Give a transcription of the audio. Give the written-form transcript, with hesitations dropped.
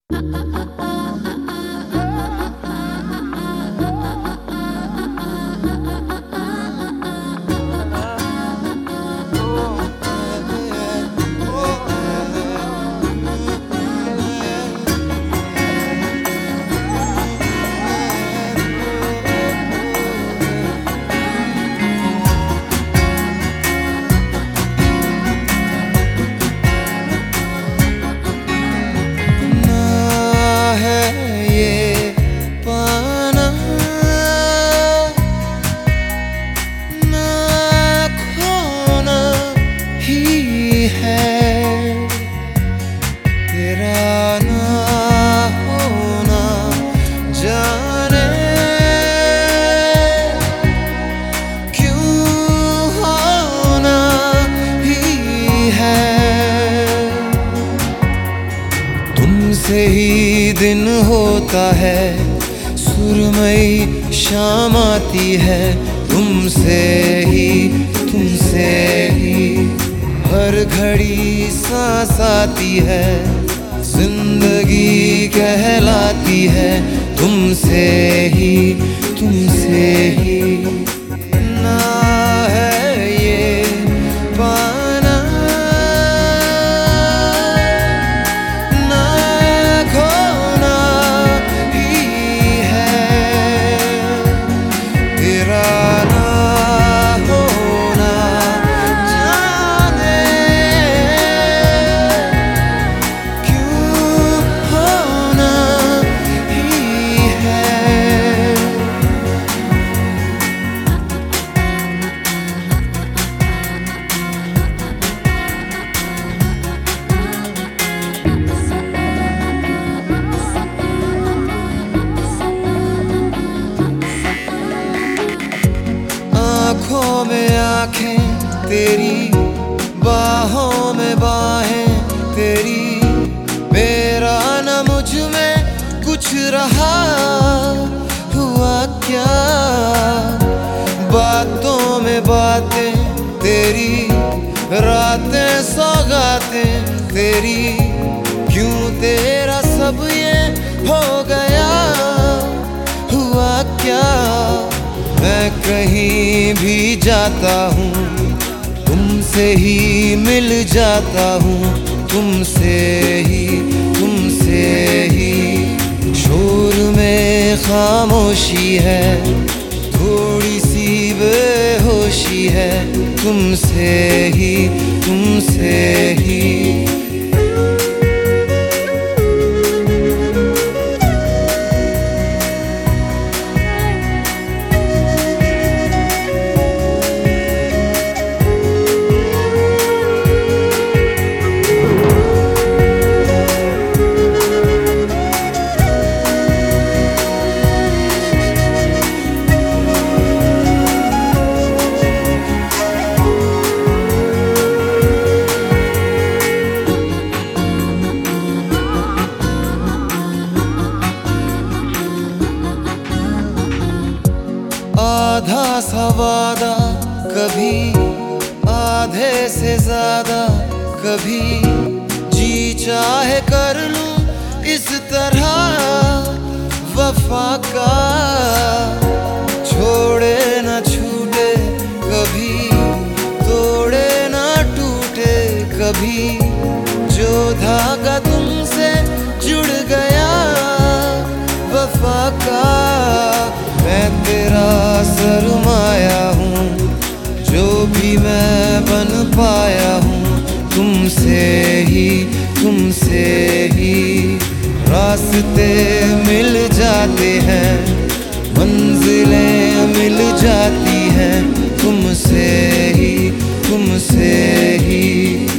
तुमसे ही दिन होता है, सुरमई शाम आती है। तुमसे ही हर घड़ी सांस आती है, जिंदगी कहलाती है। तुमसे ही ना है ये पाना, ना खोना ही है। तेरा ना होना जाने क्यों होना ही है। आँखों में आँखें तेरी, बाहों में बाहें तेरी। मेरा न मुझ में कुछ रहा, हुआ क्या? बातों में बातें तेरी, रातें सौगातें तेरी। क्यों तेरा सब ये हो गया, हुआ क्या? मैं कहीं भी जाता हूँ, तुमसे ही मिल जाता हूँ। तुमसे ही शोर में खामोशी है, थोड़ी सी बेहोशी है। तुमसे ही आधा सा वादा, कभी आधे से ज्यादा। कभी जी चाहे कर लूं इस तरह वफा का, छोड़े न छूटे कभी, तोड़े न टूटे कभी। जो धागा तुमसे जुड़ गया वफा का, मैं तेरा सरमाया हूँ। जो भी मैं बन पाया हूँ, तुमसे ही रास्ते मिल जाते हैं, मंजिलें मिल जाती हैं। तुमसे ही